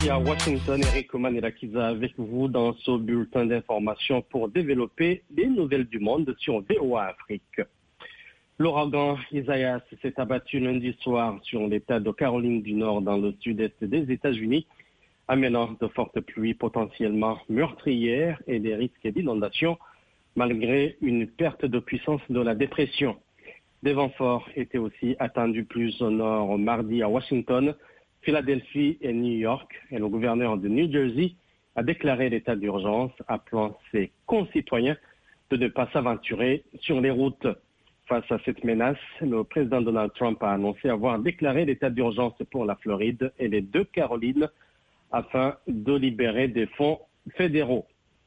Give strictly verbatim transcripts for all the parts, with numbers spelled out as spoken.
À Washington, Eric Manirakiza avec vous dans ce bulletin d'information pour développer les nouvelles du monde sur V O A Afrique. L'ouragan Isaias s'est abattu lundi soir sur l'État de Caroline du Nord dans le sud-est des États-Unis, amenant de fortes pluies potentiellement meurtrières et des risques d'inondation, malgré une perte de puissance de la dépression. Des vents forts étaient aussi attendus plus au nord mardi à Washington, Philadelphie et New York, et le gouverneur de New Jersey a déclaré l'état d'urgence, appelant ses concitoyens de ne pas s'aventurer sur les routes. Face à cette menace, le président Donald Trump a annoncé avoir déclaré l'état d'urgence pour la Floride et les deux Carolines afin de libérer des fonds fédéraux.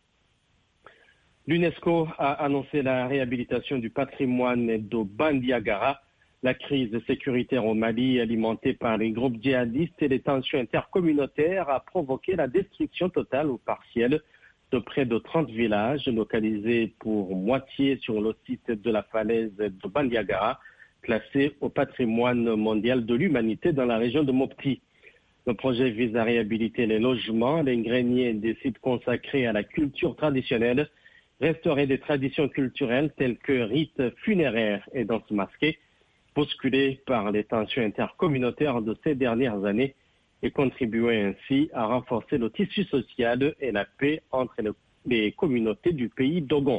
L'UNESCO a annoncé la réhabilitation du patrimoine de Bandiagara. La crise sécuritaire au Mali, alimentée par les groupes djihadistes et les tensions intercommunautaires, a provoqué la destruction totale ou partielle de près de trente villages localisés pour moitié sur le site de la falaise de Bandiagara, classé au patrimoine mondial de l'humanité dans la région de Mopti. Le projet vise à réhabiliter les logements, les greniers des sites consacrés à la culture traditionnelle, restaurer des traditions culturelles telles que rites funéraires et danses masquées, bousculés par les tensions intercommunautaires de ces dernières années et contribuer ainsi à renforcer le tissu social et la paix entre les communautés du pays d'Ogon.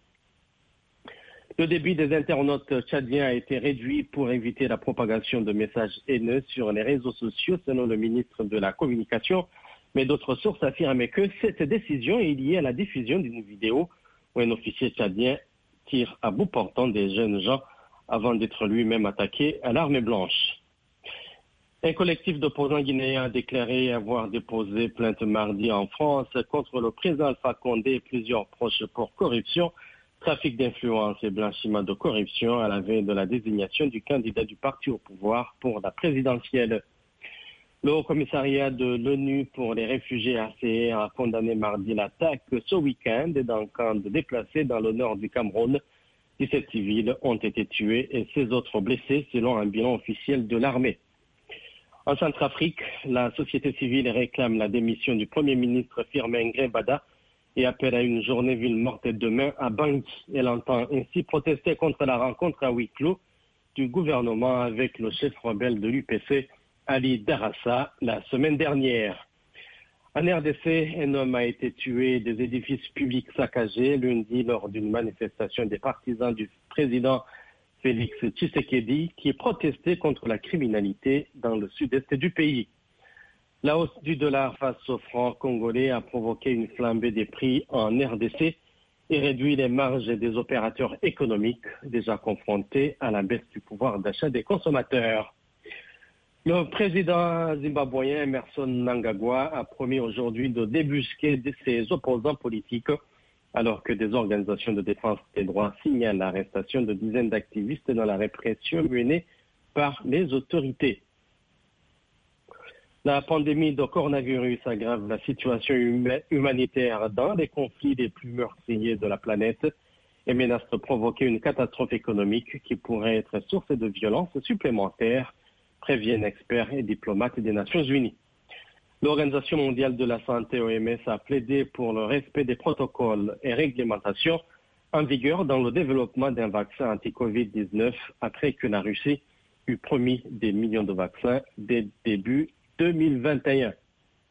Le débit des internautes tchadiens a été réduit pour éviter la propagation de messages haineux sur les réseaux sociaux, selon le ministre de la Communication, mais d'autres sources affirment que cette décision est liée à la diffusion d'une vidéo où un officier tchadien tire à bout portant des jeunes gens avant d'être lui-même attaqué à l'arme blanche. Un collectif d'opposants guinéens a déclaré avoir déposé plainte mardi en France contre le président Alpha Condé et plusieurs proches pour corruption, trafic d'influence et blanchiment de corruption à la veille de la désignation du candidat du parti au pouvoir pour la présidentielle. Le Haut-Commissariat de l'ONU pour les réfugiés R C R a condamné mardi l'attaque ce week-end d'un camp de déplacés dans le nord du Cameroun. dix-sept civils ont été tués et seize autres blessés selon un bilan officiel de l'armée. En Centrafrique, la société civile réclame la démission du Premier ministre Firmin Grébada et appelle à une journée ville morte demain à Bangui. Elle entend ainsi protester contre la rencontre à huis clos du gouvernement avec le chef rebelle de l'U P C, Ali Darassa, la semaine dernière. En R D C, un homme a été tué, des édifices publics saccagés lundi lors d'une manifestation des partisans du président Félix Tshisekedi qui protestait contre la criminalité dans le sud-est du pays. La hausse du dollar face au franc congolais a provoqué une flambée des prix en R D C et réduit les marges des opérateurs économiques déjà confrontés à la baisse du pouvoir d'achat des consommateurs. Le président zimbabwéen Emmerson Mnangagwa a promis aujourd'hui de débusquer ses opposants politiques alors que des organisations de défense des droits signalent l'arrestation de dizaines d'activistes dans la répression menée par les autorités. La pandémie de coronavirus aggrave la situation humanitaire dans les conflits les plus meurtriers de la planète et menace de provoquer une catastrophe économique qui pourrait être source de violences supplémentaires, préviennent experts et diplomates des Nations Unies. L'Organisation mondiale de la santé, O M S, a plaidé pour le respect des protocoles et réglementations en vigueur dans le développement d'un vaccin anti-covid dix-neuf après que la Russie eut promis des millions de vaccins dès début deux mille vingt et un.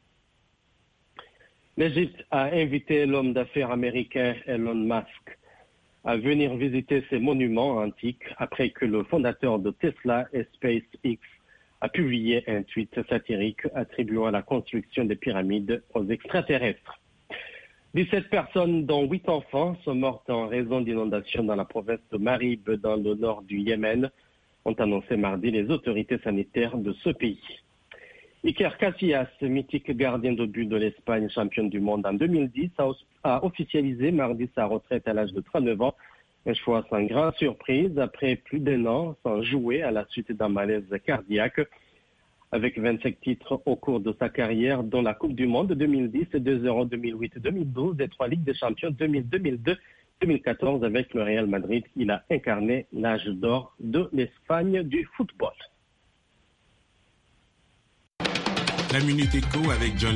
L'Égypte a invité l'homme d'affaires américain Elon Musk à venir visiter ces monuments antiques après que le fondateur de Tesla et SpaceX a publié un tweet satirique attribuant la construction des pyramides aux extraterrestres. dix-sept personnes, dont huit enfants, sont mortes en raison d'inondations dans la province de Marib, dans le nord du Yémen, ont annoncé mardi les autorités sanitaires de ce pays. Iker Casillas, mythique gardien de but de l'Espagne, championne du monde en deux mille dix, a officialisé mardi sa retraite à l'âge de trente-neuf ans, un choix sans grande surprise après plus d'un an sans jouer à la suite d'un malaise cardiaque. Avec vingt-cinq titres au cours de sa carrière, dont la Coupe du Monde deux mille dix, deux zéro, deux mille huit, deux mille douze et trois Ligues des Champions deux mille, deux mille deux, deux mille quatorze avec le Real Madrid, il a incarné l'âge d'or de l'Espagne du football. La Minute Éco avec John